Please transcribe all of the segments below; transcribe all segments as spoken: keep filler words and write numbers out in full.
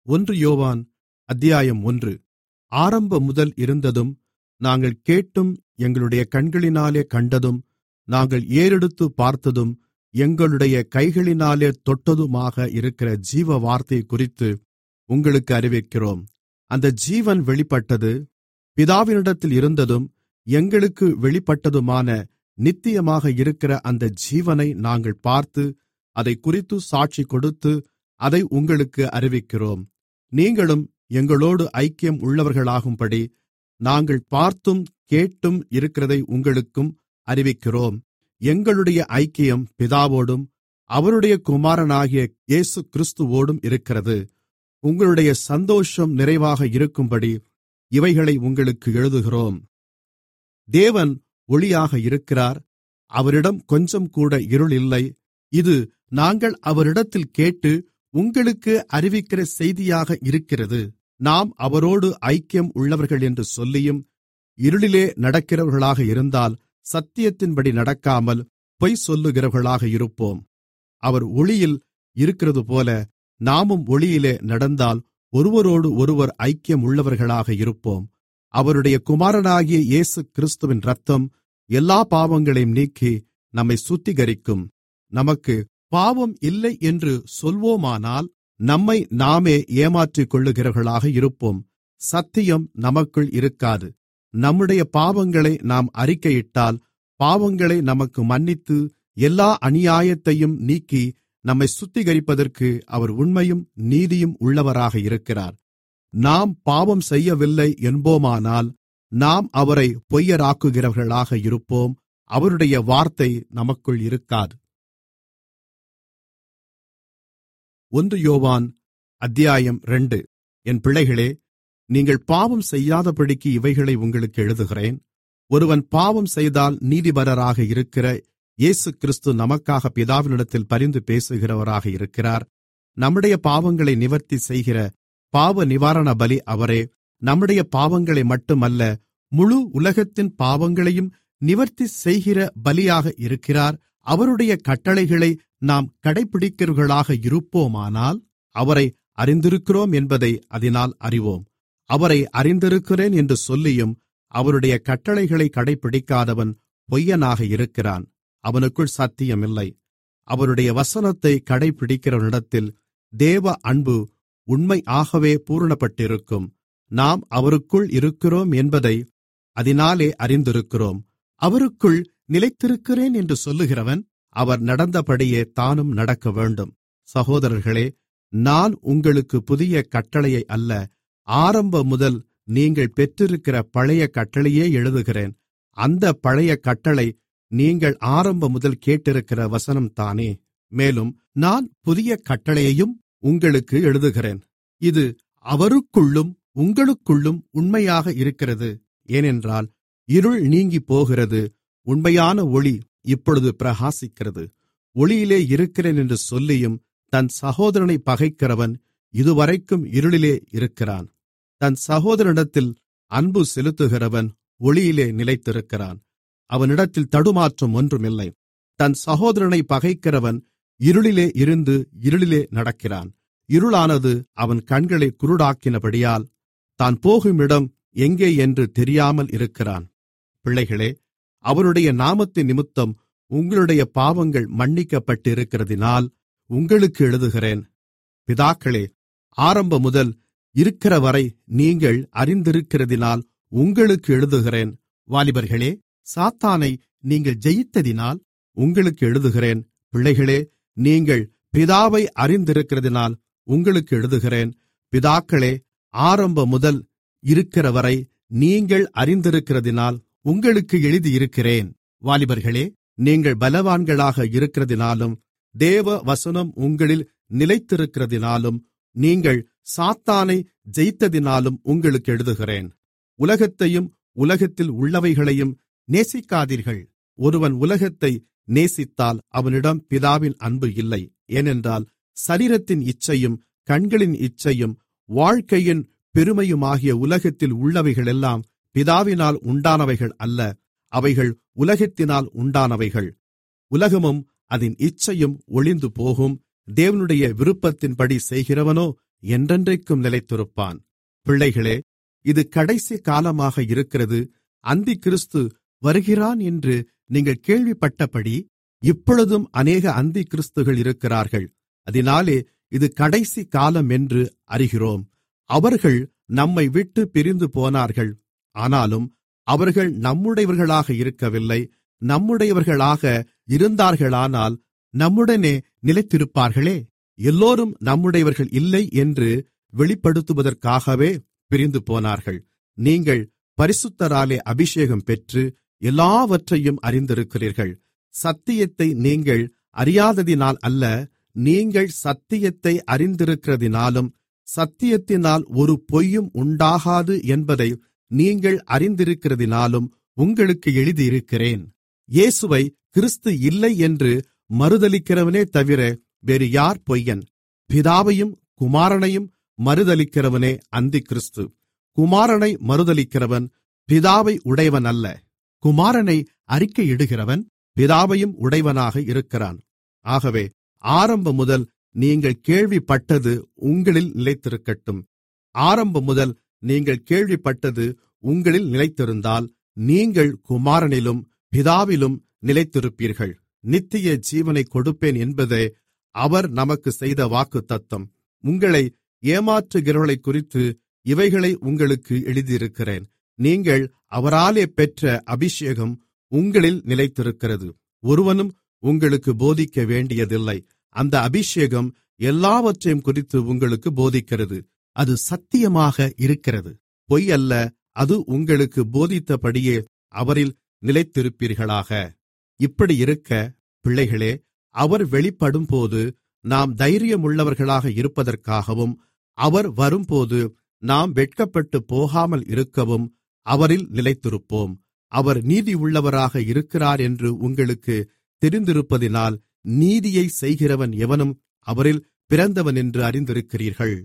ஒன்று யோவான் அத்தியாயம் ஒன்று. ஆரம்பம் முதல் இருந்ததும் நாங்கள் கேட்டும் எங்களுடைய கண்களினாலே கண்டதும் நாங்கள் ஏறெடுத்துப் பார்த்ததும் எங்களுடைய கைகளினாலே தொட்டதுமாக இருக்கிற ஜீவ வார்த்தை குறித்து உங்களுக்கு அறிவிக்கிறோம். அந்த ஜீவன் வெளிப்பட்டது, பிதாவினிடத்தில் இருந்ததும் எங்களுக்கு வெளிப்பட்டதுமான நித்தியமாக இருக்கிற அந்த ஜீவனை நாங்கள் பார்த்து அதைக் குறித்து சாட்சி கொடுத்து அதை உங்களுக்கு அறிவிக்கிறோம். நீங்களும் எங்களோடு ஐக்கியம் உள்ளவர்களாகும்படி நாங்கள் பார்த்தும் கேட்டும் இருக்கிறதை உங்களுக்கும் அறிவிக்கிறோம். எங்களுடைய ஐக்கியம் பிதாவோடும் அவருடைய குமாரனாகிய இயேசு கிறிஸ்துவோடும் இருக்கிறது. உங்களுடைய சந்தோஷம் நிறைவாக இருக்கும்படி இவைகளை உங்களுக்கு எழுதுகிறோம். தேவன் ஒளியாக இருக்கிறார், அவரிடம் கொஞ்சம் கூட இருள் இல்லை. இது நாங்கள் அவரிடத்தில் கேட்டு உங்களுக்கு அறிவிக்கிற செய்தியாக இருக்கிறது. நாம் அவரோடு ஐக்கியம் உள்ளவர்கள் என்று சொல்லியும் இருளிலே நடக்கிறவர்களாக இருந்தால் சத்தியத்தின்படி நடக்காமல் பொய் சொல்லுகிறவர்களாக இருப்போம். அவர் ஒளியில் இருக்கிறதுபோல நாமும் ஒளியிலே நடந்தால் ஒருவரோடு ஒருவர் ஐக்கியம் உள்ளவர்களாக இருப்போம். அவருடைய குமாரனாகிய இயேசு கிறிஸ்துவின் இரத்தம் எல்லா பாவங்களையும் நீக்கி நம்மை சுத்திகரிக்கும். நமக்கு பாவம் இல்லை என்று சொல்வோமானால் நம்மை நாமே ஏமாற்றிக் கொள்ளுகிறவர்களாக இருப்போம். சத்தியம் நமக்குள் இருக்காது. நம்முடைய பாவங்களை நாம் அறிக்கையிட்டால் பாவங்களை நமக்கு மன்னித்து எல்லா அநியாயத்தையும் நீக்கி நம்மை சுத்திகரிப்பதற்கு அவர் உண்மையும் நீதியும் உள்ளவராக இருக்கிறார். நாம் பாவம் செய்யவில்லை என்போமானால் நாம் அவரை பொய்யராக்குகிறவர்களாக இருப்போம். அவருடைய வார்த்தை நமக்குள் இருக்காது. ஒன்று யோவான் அத்தியாயம் இரண்டு. என் பிள்ளைகளே, நீங்கள் பாவம் செய்யாதபடிக்கு இவைகளை உங்களுக்கு எழுதுகிறேன். ஒருவன் பாவம் செய்தால் நீதிபரராக இருக்கிற இயேசு கிறிஸ்து நமக்காக பிதாவினிடத்தில் பரிந்து பேசுகிறவராக இருக்கிறார். நம்முடைய பாவங்களை நிவர்த்தி செய்கிற பாவ நிவாரண பலி அவரே. நம்முடைய பாவங்களை மட்டுமல்ல, முழு உலகத்தின் பாவங்களையும் நிவர்த்தி செய்கிற பலியாக இருக்கிறார். அவருடைய கட்டளைகளை நாம் கடைப்பிடிக்கிறவர்களாக இருப்போமானால் அவரை அறிந்திருக்கிறோம் என்பதை அதனால் அறிவோம். அவரை அறிந்திருக்கிறேன் என்று சொல்லியும் அவருடைய கட்டளைகளை கடைப்பிடிக்காதவன் பொய்யனாக இருக்கிறான், அவனுக்குள் சத்தியம் இல்லை. அவருடைய வசனத்தை கடைப்பிடிக்கிறவனிடத்தில் தேவ அன்பு உண்மையாகவே பூரணப்பட்டிருக்கும். நாம் அவருக்குள் இருக்கிறோம் என்பதை அதனாலே அறிந்திருக்கிறோம். அவருக்குள் நிலைத்திருக்கிறேன் என்று சொல்லுகிறவன் அவர் நடந்தபடியே தானும் நடக்க வேண்டும். சகோதரர்களே, நான் உங்களுக்கு புதிய கட்டளையை அல்ல, ஆரம்பம் முதல் நீங்கள் பெற்றிருக்கிற பழைய கட்டளையே எழுதுகிறேன். அந்த பழைய கட்டளை நீங்கள் ஆரம்பம் முதல் கேட்டிருக்கிற வசனம்தானே. மேலும் நான் புதிய கட்டளையையும் உங்களுக்கு எழுதுகிறேன். இது அவருக்குள்ளும் உங்களுக்குள்ளும் உண்மையாக இருக்கிறது. ஏனென்றால் இருள் நீங்கிப் போகிறது, உண்மையான ஒளி இப்பொழுது பிரகாசிக்கிறது. ஒளியிலே இருக்கிறேன் என்று சொல்லியும் தன் சகோதரனை பகைக்கிறவன் இதுவரைக்கும் இருளிலே இருக்கிறான். தன் சகோதரனிடத்தில் அன்பு செலுத்துகிறவன் ஒளியிலே நிலைத்திருக்கிறான். அவனிடத்தில் தடுமாற்றம் ஒன்றுமில்லை. தன் சகோதரனை பகைக்கிறவன் இருளிலே இருந்து இருளிலே நடக்கிறான். இருளானது அவன் கண்களை குருடாக்கினபடியால் தான் போகும் இடம் எங்கே என்று தெரியாமல் இருக்கிறான். பிள்ளைகளே, அவருடைய நாமத்தின் நிமித்தம் உங்களுடைய பாவங்கள் மன்னிக்கப்பட்டிருக்கிறதினால் உங்களுக்கு எழுதுகிறேன். பிதாக்களே, ஆரம்பம் முதல் இருக்கிறவரை நீங்கள் அறிந்திருக்கிறதினால் உங்களுக்கு எழுதுகிறேன். வாலிபர்களே, சாத்தானை நீங்கள் ஜெயித்ததினால் உங்களுக்கு எழுதுகிறேன். பிள்ளைகளே, நீங்கள் பிதாவை அறிந்திருக்கிறதினால் உங்களுக்கு எழுதுகிறேன். பிதாக்களே, ஆரம்பம் முதல் இருக்கிறவரை நீங்கள் அறிந்திருக்கிறதினால் உங்களுக்கு எழுதியிருக்கிறேன். வாலிபர்களே, நீங்கள் பலவான்களாக இருக்கிறதினாலும் தேவ வசனம் உங்களில் நிலைத்திருக்கிறதினாலும் நீங்கள் சாத்தானை ஜெயித்ததினாலும் உங்களுக்கு எழுதுகிறேன். உலகத்தையும் உலகத்தில் உள்ளவைகளையும் நேசிக்காதீர்கள். ஒருவன் உலகத்தை நேசித்தால் அவனிடம் பிதாவின் அன்பு இல்லை. ஏனென்றால் சரீரத்தின் இச்சையும் கண்களின் இச்சையும் வாழ்க்கையின் பெருமையுமாகிய உலகத்தில் உள்ளவைகளெல்லாம் பிதாவினால் உண்டானவைகள் அல்ல, அவைகள் உலகத்தினால் உண்டானவைகள். உலகமும் அதின் இச்சையும் ஒழிந்து போகும். தேவனுடைய விருப்பத்தின்படி செய்கிறவனோ என்றென்றைக்கும் நிலைத்திருப்பான். பிள்ளைகளே, இது கடைசி காலமாக இருக்கிறது. அந்தி கிறிஸ்து வருகிறான் என்று நீங்கள் கேள்விப்பட்டபடி இப்பொழுதும் அநேக அந்தி கிறிஸ்துகள் இருக்கிறார்கள். அதனாலே இது கடைசி காலம் என்று அறிகிறோம். அவர்கள் நம்மை விட்டு பிரிந்து போனார்கள். ஆனாலும் அவர்கள் நம்முடையவர்களாக இருக்கவில்லை. நம்முடையவர்களாக இருந்தார்களானால் நம்முடனே நிலைத்திருப்பார்களே. எல்லோரும் நம்முடையவர்கள் இல்லை என்று வெளிப்படுத்துவதற்காகவே பிரிந்து போனார்கள். நீங்கள் பரிசுத்தராலே அபிஷேகம் பெற்று எல்லாவற்றையும் அறிந்திருக்கிறீர்கள். சத்தியத்தை நீங்கள் அறியாததினால் அல்ல, நீங்கள் சத்தியத்தை அறிந்திருக்கிறதினாலும் சத்தியத்தினால் ஒரு பொய்யும் உண்டாகாது என்பதை நீங்கள் அறிந்திருக்கிறதினாலும் உங்களுக்கு எழுதியிருக்கிறேன். இயேசுவை கிறிஸ்து இல்லை என்று மறுதலிக்கிறவனே தவிர வேறு யார் பொய்யன்? பிதாவையும் குமாரனையும் மறுதலிக்கிறவனே அந்தி கிறிஸ்து. குமாரனை மறுதலிக்கிறவன் பிதாவை உடையவன் அல்ல. குமாரனை அறிக்கையிடுகிறவன் பிதாவையும் உடையவனாக இருக்கிறான். ஆகவே ஆரம்பம் முதல் நீங்கள் கேள்விப்பட்டது உங்களில் நிலைத்திருக்கட்டும். ஆரம்பம் முதல் நீங்கள் கேள்விப்பட்டது உங்களில் நிலைத்திருந்தால் நீங்கள் குமாரனிலும் பிதாவிலும் நிலைத்திருப்பீர்கள். நித்திய ஜீவனை கொடுப்பேன் என்பதே அவர் நமக்கு செய்த வாக்குத்தத்தம். உங்களை ஏமாற்றுகிறவர்களைக் குறித்து இவைகளை உங்களுக்கு எழுதியிருக்கிறேன். நீங்கள் அவராலே பெற்ற அபிஷேகம் உங்களில் நிலைத்திருக்கிறது. ஒருவனும் உங்களுக்கு போதிக்க வேண்டியதில்லை. அந்த அபிஷேகம் எல்லாவற்றையும் குறித்து உங்களுக்கு போதிக்கிறது. அது சத்தியமாக இருக்கிறது, பொய் அல்ல. அது உங்களுக்கு போதித்தபடியே அவரில் நிலைத்திருப்பீர்களாக. இப்படி இருக்க பிள்ளைகளே, அவர் வெளிப்படும்போது நாம் தைரியமுள்ளவர்களாக இருப்பதற்காகவும் அவர் வரும்போது நாம் வெட்கப்பட்டு போகாமல் இருக்கவும் அவரில் நிலைத்திருப்போம். அவர் நீதியுள்ளவராக இருக்கிறார் என்று உங்களுக்கு தெரிந்திருப்பதினால் நீதியை செய்கிறவன் எவனும் அவரில் பிறந்தவன் என்று அறிந்திருக்கிறீர்கள்.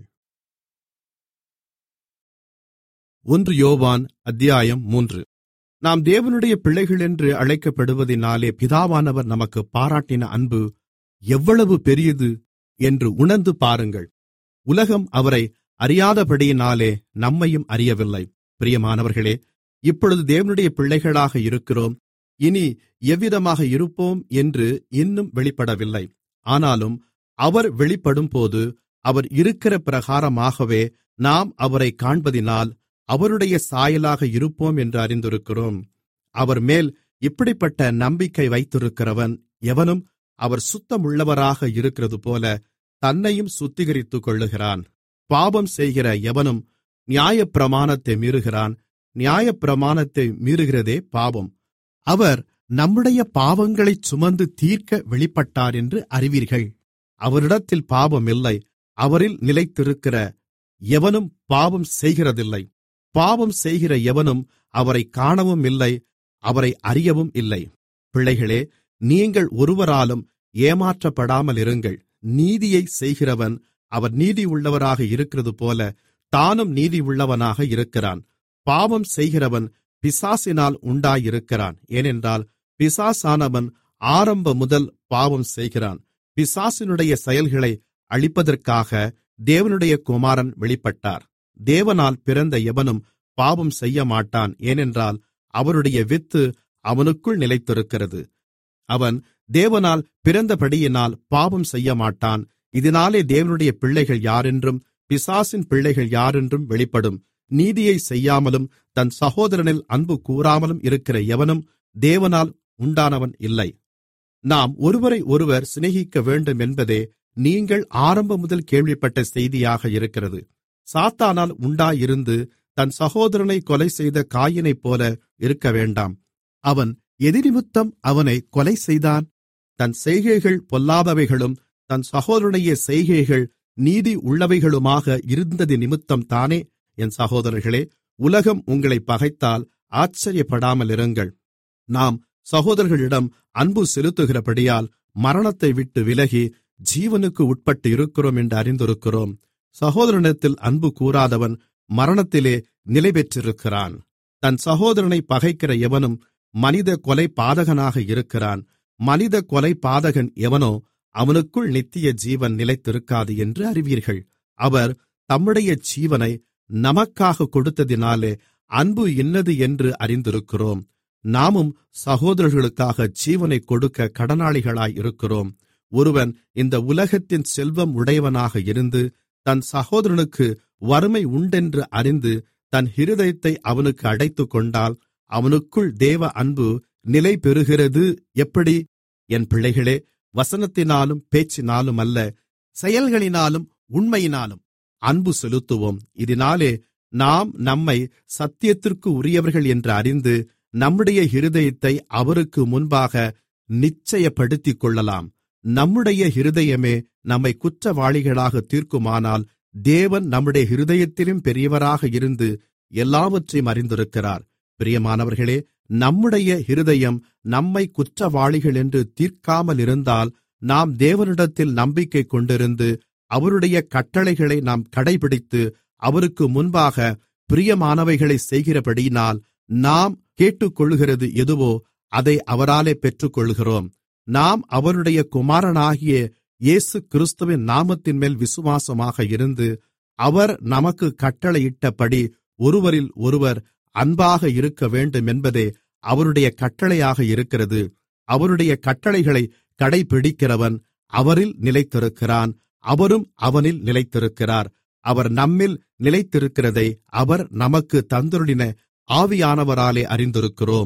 ஒன்று யோவான் அத்தியாயம் மூன்று. நாம் தேவனுடைய பிள்ளைகள் என்று அழைக்கப்படுவதினாலே பிதாவானவர் நமக்கு பாராட்டின அன்பு எவ்வளவு பெரியது என்று உணர்ந்து பாருங்கள். உலகம் அவரை அறியாதபடியினாலே நம்மையும் அறியவில்லை. பிரியமானவர்களே, இப்பொழுது தேவனுடைய பிள்ளைகளாக இருக்கிறோம். இனி எவ்விதமாக இருப்போம் என்று இன்னும் வெளிப்படவில்லை. ஆனாலும் அவர் வெளிப்படும்போது அவர் இருக்கிற பிரகாரமாகவே நாம் அவரை காண்பதினால் அவருடைய சாயலாக இருப்போம் என்று அறிந்திருக்கிறோம். அவர் மேல் இப்படிப்பட்ட நம்பிக்கை வைத்திருக்கிறவன் எவனும் அவர் சுத்தமுள்ளவராக இருக்கிறது போல தன்னையும் சுத்திகரித்துக் கொள்ளுகிறான். பாவம் செய்கிற எவனும் நியாயப்பிரமாணத்தை மீறுகிறான். நியாயப்பிரமாணத்தை மீறுகிறதே பாவம். அவர் நம்முடைய பாவங்களைச் சுமந்து தீர்க்க வெளிப்பட்டார் என்று அறிவீர்கள். அவரிடத்தில் பாவம் இல்லை. அவரில் நிலைத்திருக்கிற எவனும் பாவம் செய்கிறதில்லை. பாவம் செய்கிற எவனும் அவரை காணவும் இல்லை, அவரை அறியவும் இல்லை. பிள்ளைகளே, நீங்கள் ஒருவராலும் ஏமாற்றப்படாமல் இருங்கள். நீதியை செய்கிறவன் அவர் நீதியுள்ளவராக இருக்கிறது போல தானும் நீதியுள்ளவனாக இருக்கிறான். பாவம் செய்கிறவன் பிசாசினால் உண்டாயிருக்கிறான். ஏனென்றால் பிசாசானவன் ஆரம்ப முதல் பாவம் செய்கிறான். பிசாசினுடைய செயல்களை அழிப்பதற்காக தேவனுடைய குமாரன் வெளிப்பட்டார். தேவனால் பிறந்த எவனும் பாவம் செய்யமாட்டான். ஏனென்றால் அவருடைய வித்து அவனுக்குள் நிலைத்திருக்கிறது. அவன் தேவனால் பிறந்தபடியினால் பாவம் செய்யமாட்டான். இதனாலே தேவனுடைய பிள்ளைகள் யாரென்றும் பிசாசின் பிள்ளைகள் யாரென்றும் வெளிப்படும். நீதியை செய்யாமலும் தன் சகோதரனில் அன்பு கூறாமலும் இருக்கிற எவனும் தேவனால் உண்டானவன் இல்லை. நாம் ஒருவரை ஒருவர் சிநேகிக்க வேண்டும் என்பதே நீங்கள் ஆரம்பம் முதல் கேள்விப்பட்ட செய்தியாக இருக்கிறது. சாத்தானால் உண்டாயிருந்து தன் சகோதரனை கொலை செய்த காயினைப் போல இருக்க வேண்டாம். அவன் எதினிமித்தம் அவனை கொலை செய்தான்? தன் செய்கைகள் பொல்லாதவைகளும் தன் சகோதரனுடைய செய்கைகள் நீதி உள்ளவைகளுமாக இருந்தது நிமித்தம் தானே. என் சகோதரர்களே, உலகம் உங்களை பகைத்தால் ஆச்சரியப்படாமல் இருங்கள். நாம் சகோதரர்களிடம் அன்பு செலுத்துகிறபடியால் மரணத்தை விட்டு விலகி ஜீவனுக்கு உட்பட்டு இருக்கிறோம் என்று அறிந்திருக்கிறோம். சகோதரனிடத்தில் அன்பு கூறாதவன் மரணத்திலே நிலை பெற்றிருக்கிறான். தன் சகோதரனை பகைக்கிற எவனும் மனித கொலை பாதகனாக இருக்கிறான். மனித கொலை பாதகன் எவனோ அவனுக்குள் நித்திய ஜீவன் நிலைத்திருக்காது என்று அறிவீர்கள். அவர் தம்முடைய ஜீவனை நமக்காக கொடுத்ததினாலே அன்பு இன்னது என்று அறிந்திருக்கிறோம். நாமும் சகோதரர்களுக்காக ஜீவனை கொடுக்க கடனாளிகளாய் இருக்கிறோம். ஒருவன் இந்த உலகத்தின் செல்வம் உடையவனாக இருந்து தன் சகோதரனுக்கு வறுமை உண்டென்று அறிந்து தன் இருதயத்தை அவனுக்கு அடைத்துக் கொண்டால் அவனுக்குள் தேவ அன்பு நிலை பெறுகிறது எப்படி? என் பிள்ளைகளே, வசனத்தினாலும் பேச்சினாலும் அல்ல, செயல்களினாலும் உண்மையினாலும் அன்பு செலுத்துவோம். இதனாலே நாம் நம்மை சத்தியத்திற்கு உரியவர்கள் என்று அறிந்து நம்முடைய இருதயத்தை அவருக்கு முன்பாக நிச்சயப்படுத்திக் கொள்ளலாம். நம்முடைய இருதயமே நம்மை குற்றவாளிகளாக தீர்க்குமானால் தேவன் நம்முடைய இருதயத்திலும் பெரியவராக இருந்து எல்லாவற்றையும் அறிந்திருக்கிறார். பிரியமானவர்களே, நம்முடைய இருதயம் நம்மை குற்றவாளிகள் என்று தீர்க்காமல் இருந்தால் நாம் தேவனிடத்தில் நம்பிக்கை கொண்டிருந்து அவருடைய கட்டளைகளை நாம் கடைபிடித்து அவருக்கு முன்பாக பிரியமானவைகளை செய்கிறபடியினால் நாம் கேட்டுக்கொள்ளுகிறது எதுவோ அதை அவராலே பெற்றுக்கொள்கிறோம். நாம் அவருடைய குமாரனாகிய இயேசு கிறிஸ்துவின் நாமத்தின் மேல் விசுவாசமாக இருந்து அவர் நமக்கு கட்டளையிட்டபடி ஒருவரில் ஒருவர் அன்பாக இருக்க வேண்டும் என்பதே அவருடைய கட்டளையாக இருக்கிறது. அவருடைய கட்டளைகளை கடைபிடிக்கிறவன் அவரில் நிலைத்திருக்கிறான், அவரும் அவனில் நிலைத்திருக்கிறார். அவர் நம்மில் நிலைத்திருக்கிறதை அவர் நமக்கு தந்தருளின ஆவியானவராலே அறிந்திருக்கிறோம்.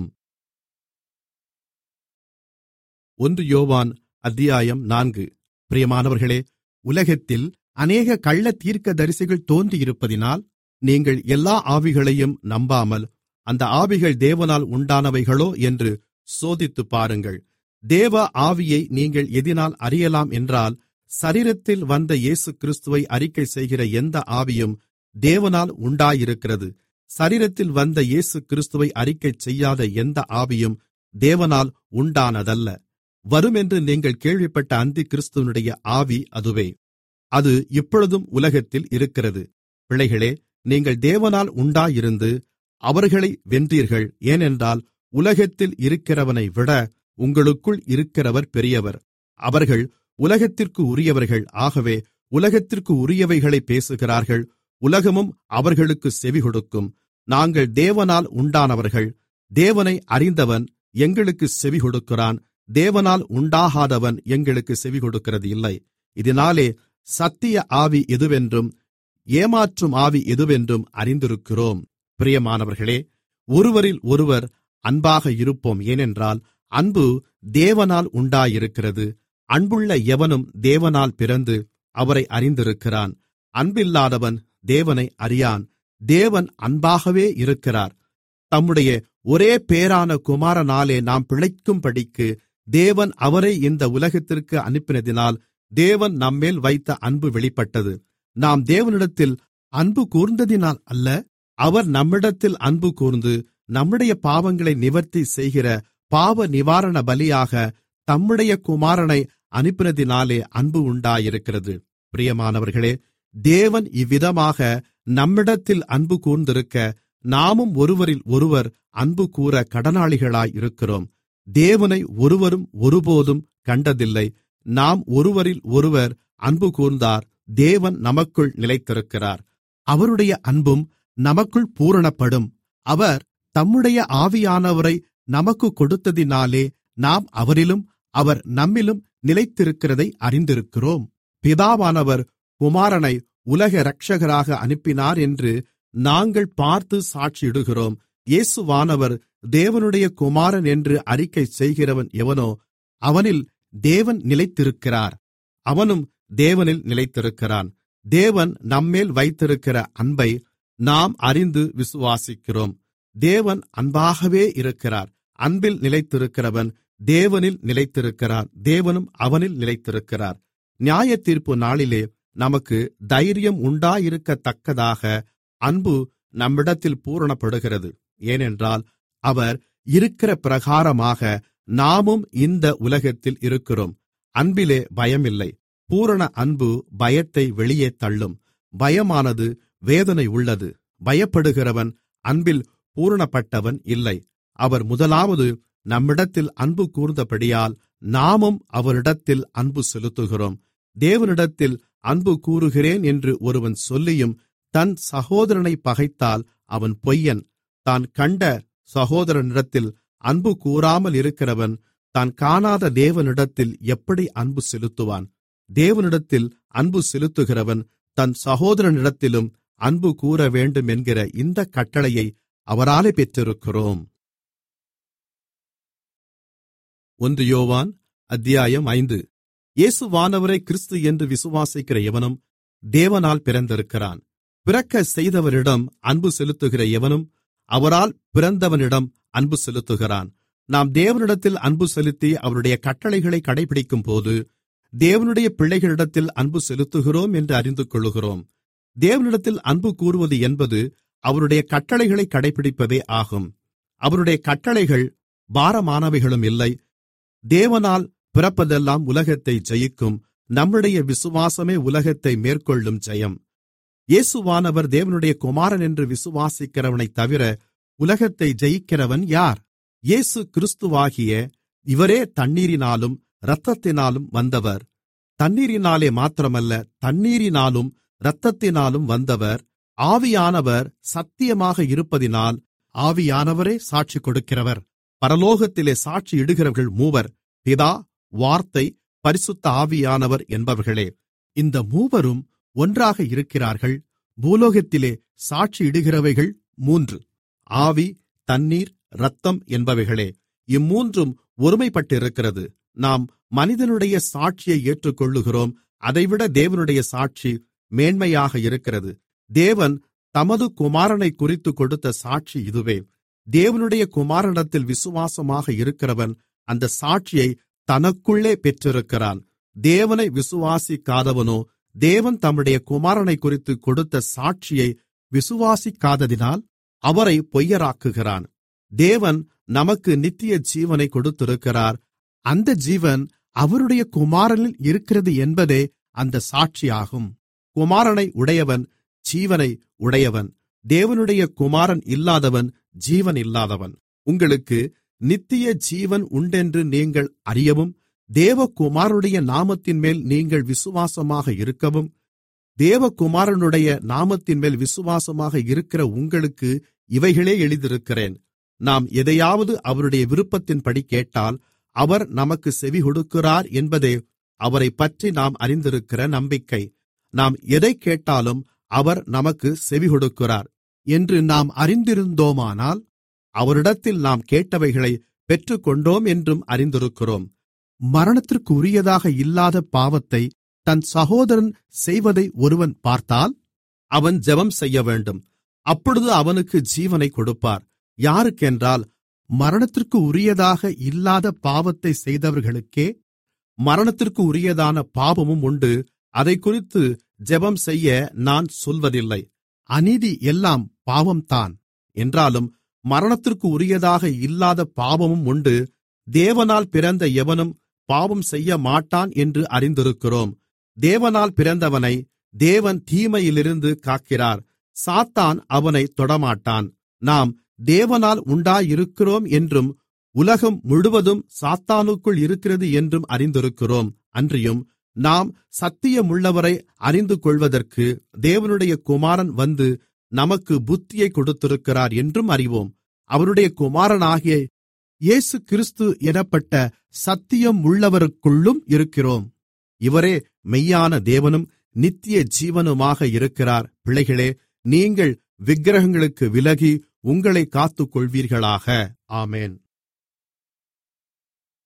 ஒன்று யோவான் அத்தியாயம் நான்கு. பிரியமானவர்களே, உலகத்தில் அநேக கள்ள தீர்க்கதரிசிகள் தோன்றியிருப்பதினால் நீங்கள் எல்லா ஆவிகளையும் நம்பாமல் அந்த ஆவிகள் தேவனால் உண்டானவைகளோ என்று சோதித்துப் பாருங்கள். தேவ ஆவியை நீங்கள் எதினால் அறியலாம் என்றால், சரீரத்தில் வந்த இயேசு கிறிஸ்துவை அறிக்கை செய்கிற எந்த ஆவியும் தேவனால் உண்டாயிருக்கிறது. சரீரத்தில் வந்த இயேசு கிறிஸ்துவை அறிக்கை செய்யாத எந்த ஆவியும் தேவனால் உண்டானதல்ல. வருமென்று நீங்கள் கேள்விப்பட்ட அந்தி கிறிஸ்துவனுடைய ஆவி அதுவே. அது இப்பொழுதும் உலகத்தில் இருக்கிறது. பிள்ளைகளே, நீங்கள் தேவனால் உண்டாயிருந்து அவர்களை வென்றீர்கள். ஏனென்றால் உலகத்தில் இருக்கிறவனை விட உங்களுக்குள் இருக்கிறவர் பெரியவர். அவர்கள் உலகத்திற்கு உரியவர்கள். ஆகவே உலகத்திற்கு உரியவைகளை பேசுகிறார்கள், உலகமும் அவர்களுக்கு செவிகொடுக்கும். நாங்கள் தேவனால் உண்டானவர்கள். தேவனை அறிந்தவன் எங்களுக்கு செவிகொடுக்கிறான். தேவனால் உண்டாகாதவன் எங்களுக்கு செவிகொடுக்கிறது இல்லை. இதனாலே சத்திய ஆவி எதுவென்றும் ஏமாற்றும் ஆவி எதுவென்றும் அறிந்திருக்கிறோம். பிரியமானவர்களே, ஒருவரில் ஒருவர் அன்பாக இருப்போம். ஏனென்றால் அன்பு தேவனால் உண்டாயிருக்கிறது. அன்புள்ள எவனும் தேவனால் பிறந்து அவரை அறிந்திருக்கிறான். அன்பில்லாதவன் தேவனை அறியான். தேவன் அன்பாகவே இருக்கிறார். தம்முடைய ஒரே பேரான குமாரனாலே நாம் பிழைக்கும்படிக்கு தேவன் அவரை இந்த உலகத்திற்கு அனுப்பினதினால் தேவன் நம்மேல் வைத்த அன்பு வெளிப்பட்டது. நாம் தேவனிடத்தில் அன்பு கூர்ந்ததினால் அல்ல, அவர் நம்மிடத்தில் அன்பு கூர்ந்து நம்முடைய பாவங்களை நிவர்த்தி செய்கிற பாவ நிவாரண பலியாக தம்முடைய குமாரனை அனுப்பினதினாலே அன்பு உண்டாயிருக்கிறது. பிரியமானவர்களே, தேவன் இவ்விதமாக நம்மிடத்தில் அன்பு கூர்ந்திருக்க நாமும் ஒருவரில் ஒருவர் அன்பு கூற கடனாளிகளாய் இருக்கிறோம். தேவனை ஒருவரும் ஒருபோதும் கண்டதில்லை. நாம் ஒருவரில் ஒருவர் அன்பு கூர்ந்தார் தேவன் நமக்குள் நிலைத்திருக்கிறார். அவருடைய அன்பும் நமக்குள் பூரணப்படும். அவர் தம்முடைய ஆவியானவரை நமக்கு கொடுத்ததினாலே நாம் அவரிலும் அவர் நம்மிலும் நிலைத்திருக்கிறதை அறிந்திருக்கிறோம். பிதாவானவர் குமாரனை உலக இரட்சகராக அனுப்பினார் என்று நாங்கள் பார்த்து சாட்சியிடுகிறோம். இயேசுவானவர் தேவனுடைய குமாரன் என்று அறிக்கை செய்கிறவன் எவனோ அவனில் தேவன் நிலைத்திருக்கிறார், அவனும் தேவனில் நிலைத்திருக்கிறான். தேவன் நம்மேல் வைத்திருக்கிற அன்பை நாம் அறிந்து விசுவாசிக்கிறோம். தேவன் அன்பாகவே இருக்கிறார். அன்பில் நிலைத்திருக்கிறவன் தேவனில் நிலைத்திருக்கிறார், தேவனும் அவனில் நிலைத்திருக்கிறார். நியாயத்தீர்ப்பு நாளிலே நமக்கு தைரியம் உண்டாயிருக்கத்தக்கதாக அன்பு நம்மிடத்தில் பூரணப்படுகிறது. ஏனென்றால் அவர் இருக்கிற பிரகாரமாக நாமும் இந்த உலகத்தில் இருக்கிறோம். அன்பிலே பயமில்லை. பூரண அன்பு பயத்தை வெளியே தள்ளும். பயமானது வேதனை உள்ளது. பயப்படுகிறவன் அன்பில் பூரணப்பட்டவன் இல்லை. அவர் முதலாவது நம்மிடத்தில் அன்பு கூர்ந்தபடியால் நாமும் அவரிடத்தில் அன்பு செலுத்துகிறோம். தேவனிடத்தில் அன்பு கூறுகிறேன் என்று ஒருவன் சொல்லியும் தன் சகோதரனை பகைத்தால் அவன் பொய்யன். தான் கண்ட சகோதரனிடத்தில் அன்பு கூறாமல் இருக்கிறவன் தான் காணாத தேவனிடத்தில் எப்படி அன்பு செலுத்துவான்? தேவனிடத்தில் அன்பு செலுத்துகிறவன் தன் சகோதரனிடத்திலும் அன்பு கூற வேண்டும் என்கிற இந்த கட்டளையை அவராலே பெற்றிருக்கிறோம். ஒன்று யோவான் அத்தியாயம் ஐந்து. இயேசுவானவரை கிறிஸ்து என்று விசுவாசிக்கிற எவனும் தேவனால் பிறந்திருக்கிறான். பிறக்க செய்தவரிடம் அன்பு செலுத்துகிற எவனும் அவரால் பிறந்தவனிடம் அன்பு செலுத்துகிறான். நாம் தேவனிடத்தில் அன்பு செலுத்தி அவருடைய கட்டளைகளை கடைபிடிக்கும் போது தேவனுடைய பிள்ளைகளிடத்தில் அன்பு செலுத்துகிறோம் என்று அறிந்து கொள்ளுகிறோம். தேவனிடத்தில் அன்பு கூறுவது என்பது அவருடைய கட்டளைகளை கடைபிடிப்பதே ஆகும். அவருடைய கட்டளைகள் பாரமானவைகளும் இல்லை. தேவனால் பிறப்பதெல்லாம் உலகத்தை ஜெயிக்கும். நம்முடைய விசுவாசமே உலகத்தை மேற்கொள்ளும் ஜெயம். இயேசுவானவர் தேவனுடைய குமாரன் என்று விசுவாசிக்கிறவனைத் தவிர உலகத்தை ஜெயிக்கிறவன் யார்? இயேசு கிறிஸ்துவாகிய இவரே தண்ணீரினாலும் இரத்தத்தினாலும் வந்தவர். தண்ணீரினாலே மாத்திரமல்ல, தண்ணீரினாலும் இரத்தத்தினாலும் வந்தவர். ஆவியானவர் சத்தியமாக இருப்பதினால் ஆவியானவரே சாட்சி கொடுக்கிறவர். பரலோகத்திலே சாட்சியிடுகிறவர்கள் மூவர், பிதா, வார்த்தை, பரிசுத்த ஆவியானவர் என்பவர்களே. இந்த மூவரும் ஒன்றாக இருக்கிறார்கள். பூலோகத்திலே சாட்சியிடுகிறவைகள் மூன்று, ஆவி, தண்ணீர், இரத்தம் என்பவைகளே. இம்மூன்றும் ஒருமைப்பட்டிருக்கிறது. நாம் மனிதனுடைய சாட்சியை ஏற்றுக்கொள்ளுகிறோம். அதைவிட தேவனுடைய சாட்சி மேன்மையாக இருக்கிறது. தேவன் தமது குமாரனை குறித்து கொடுத்த சாட்சி இதுவே. தேவனுடைய குமாரனிடத்தில் விசுவாசமாக இருக்கிறவன் அந்த சாட்சியை தனக்குள்ளே பெற்றிருக்கிறான். தேவனை விசுவாசிக்காதவனோ தேவன் தம்முடைய குமாரனை குறித்து கொடுத்த சாட்சியை விசுவாசிக்காததினால் அவரை பொய்யராக்குகிறான். தேவன் நமக்கு நித்திய ஜீவனை கொடுத்திருக்கிறார். அந்த ஜீவன் அவருடைய குமாரனில் இருக்கிறது என்பதே அந்த சாட்சியாகும். குமாரனை உடையவன் ஜீவனை உடையவன். தேவனுடைய குமாரன் இல்லாதவன் ஜீவன் இல்லாதவன். உங்களுக்கு நித்திய ஜீவன் உண்டென்று நீங்கள் அறியவும், தேவகுமாரனுடைய நாமத்தின்மேல் நீங்கள் விசுவாசமாக இருக்கவும், தேவகுமாரனுடைய நாமத்தின்மேல் விசுவாசமாக இருக்கிற உங்களுக்கு இவைகளே எழுதியிருக்கிறேன். நாம் எதையாவது அவருடைய விருப்பத்தின்படி கேட்டால் அவர் நமக்கு செவிகொடுக்கிறார் என்பதே அவரைப் பற்றி நாம் அறிந்திருக்கிற நம்பிக்கை. நாம் எதைக் கேட்டாலும் அவர் நமக்கு செவிகொடுக்கிறார் என்று நாம் அறிந்திருந்தோமானால் அவரிடத்தில் நாம் கேட்டவைகளை பெற்றுக்கொண்டோம் என்றும் அறிந்திருக்கிறோம். மரணத்திற்கு உரியதாக இல்லாத பாவத்தை தன் சகோதரன் செய்வதை ஒருவன் பார்த்தால் அவன் ஜெபம் செய்ய வேண்டும். அப்பொழுது அவனுக்கு ஜீவனை கொடுப்பார். யாருக்கென்றால் மரணத்திற்கு உரியதாக இல்லாத பாவத்தை செய்தவர்களுக்கே மரணத்திற்கு உரியதான பாவமும் உண்டு. அதைக் குறித்து ஜெபம் செய்ய நான் சொல்வதில்லை. அநீதி எல்லாம் பாவம்தான். என்றாலும் மரணத்திற்கு உரியதாக இல்லாத பாவமும் உண்டு. தேவனால் பிறந்த எவனும் பாவம் செய்ய மாட்டான் என்று அறிந்திருக்கிறோம். தேவனால் பிறந்தவனை தேவன் தீமையிலிருந்து காக்கிறார். சாத்தான் அவனை தொடமாட்டான். நாம் தேவனால் உண்டாயிருக்கிறோம் என்றும் உலகம் முழுவதும் சாத்தானுக்குள் இருக்கிறது என்றும் அறிந்திருக்கிறோம். அன்றியும் நாம் சத்தியமுள்ளவரை அறிந்து கொள்வதற்கு தேவனுடைய குமாரன் வந்து நமக்கு புத்தியை கொடுத்திருக்கிறார் என்றும் அறிவோம். அவருடைய குமாரனாகிய இயேசு கிறிஸ்து எனப்பட்ட சத்தியம் உள்ளவருக்குள்ளும் இருக்கிறோம். இவரே மெய்யான தேவனும் நித்திய ஜீவனுமாக இருக்கிறார். பிள்ளைகளே, நீங்கள் விக்கிரகங்களுக்கு விலகி உங்களை காத்துக்கொள்வீர்களாக. ஆமென்.